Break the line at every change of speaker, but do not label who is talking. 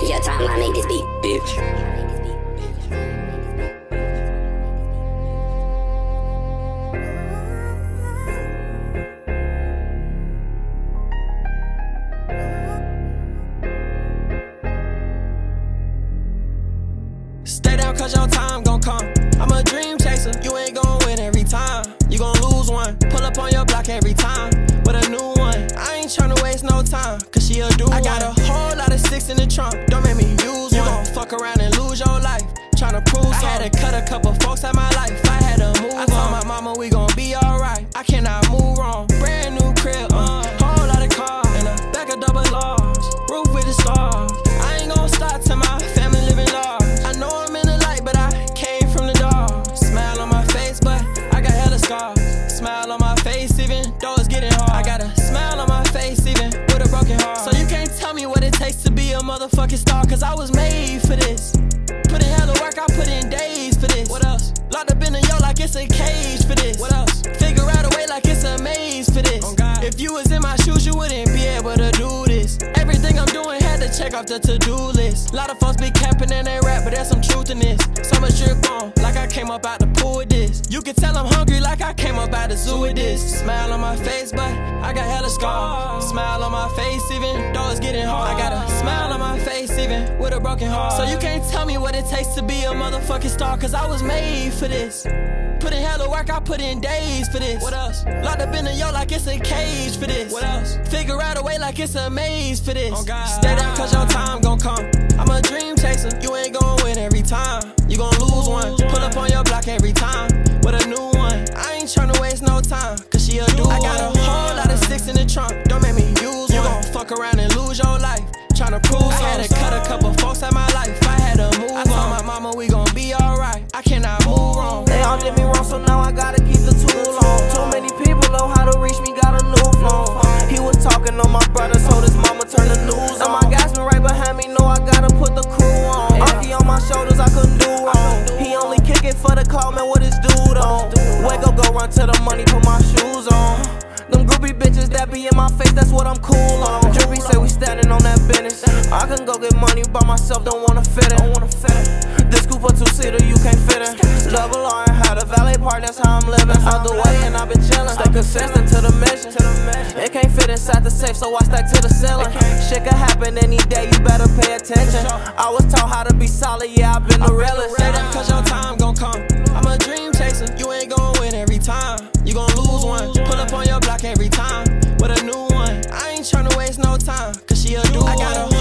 Your timeline make this beat, bitch.
Stay down cause your time gon' come. I'm a dream chaser, you ain't gon' win every time. You gon' lose one, pull up on your block every time with a new one. I ain't tryna waste no time, cause she'll do I got a whole lot of sticks in the trunk, don't make me use one. You gon' fuck around and lose your life, tryna prove something. I had to cut a couple folks out my life, I had to move on. I told my mama we gon' be alright, I cannot move wrong. Brand new crib, whole lot of cars, in the back of double large, roof with the stars. I ain't gon' stop till my family living large. I know I'm in the light, but I came from the dark. Smile on my face, but I got hella scars. Smile on my face, even though it's getting hard. I got a smile on my face, even with a broken heart. So you can't tell me what it takes to be a motherfucking star, cause I was made for this. Put in hella work, I put in days for this. What else? Locked up in a yo like it's a cage for this. What else? Figure out a way like it's a maze for this. Oh God. If you was in my shoes, you wouldn't be able to do this. Everything I'm doing had to check off the to-do list. A lot of folks be capping and they rap, but there's some truth in this. So much drip on, like I came up out the pool with this. You can tell I'm hungry like I came up out the zoo with this. Smile on my face, but I got hella scars. Smile on my face, even though it's getting hard. I got a smile on my face, even with a broken heart. So you can't tell me what it takes to be a motherfucking star, cause I was made for this. Put in hella work, I put in days for this. What else? Locked up in a yo like it's a cage for this. What else? Figure out a way like it's a maze for this. Oh God. Stay down cause your time gon' come. I'm a dream chaser, you ain't gon' win every time. You gon' lose one, pull up on your block every time with a new one. I ain't tryna waste no time, cause she'll do I got a whole lot of sticks in the trunk, don't make me use one. You gon' fuck around and lose your life, tryna prove I had to cut a couple folks out my life, I had to move on. I told my mama we gon' be alright, I cannot move wrong.
They all did me wrong, so now I gotta keep the tool on. Too many people know how to reach me, got a new phone. He was talking on my brother, so his mama turned the news on. And my guys been right behind me, know I gotta put the crew on. Arky on my shoulders, I couldn't do wrong. He only kick it for the clout, man, what his dude on? Wake up, go run to the money, put my shoes on. Them groupie bitches that be in my face, that's what I'm cool on. Drippy say we standing on that business. I can go get money by myself, don't wanna fit it. This coupe a two-seater, you can't fit it. Double R and had a valet park, that's how I'm living. Out the way and I've been chillin'. Stay consistent to the mission. It can't fit inside the safe, so I stack to the ceiling. Shit could happen any day, you better pay attention. I was taught how to be solid, yeah, I've been the realest.
Stay down cause your time gon' come. I'm a dream chaser, you ain't gon' win every time. You gon' lose one, pull up on your block every time with a new one. I ain't tryna waste no time, cause she'll do I got a